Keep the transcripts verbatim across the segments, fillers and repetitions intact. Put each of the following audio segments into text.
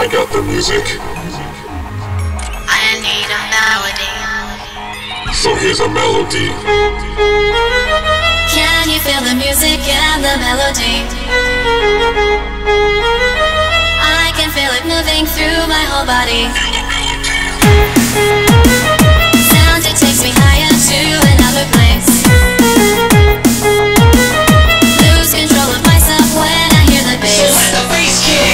got the music. I need a melody. So here's a melody. Can you feel the music and the melody? I can feel it moving through my whole body. Sound, it takes me higher to another place. Lose control of myself when I hear the bass. Let the bass kick.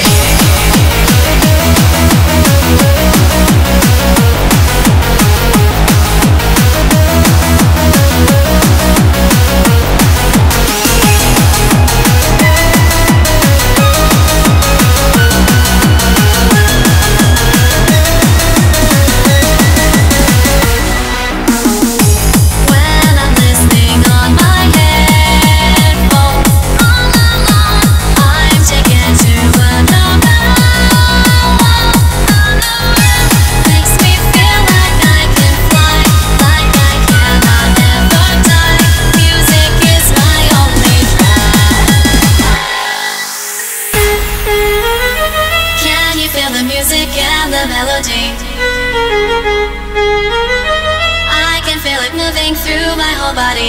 Melody. I can feel it moving through my whole body.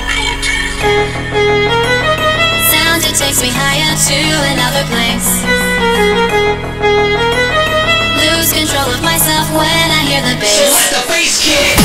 Sound, it takes me higher to another place. Lose control of myself when I hear the bass. Let the bass kick.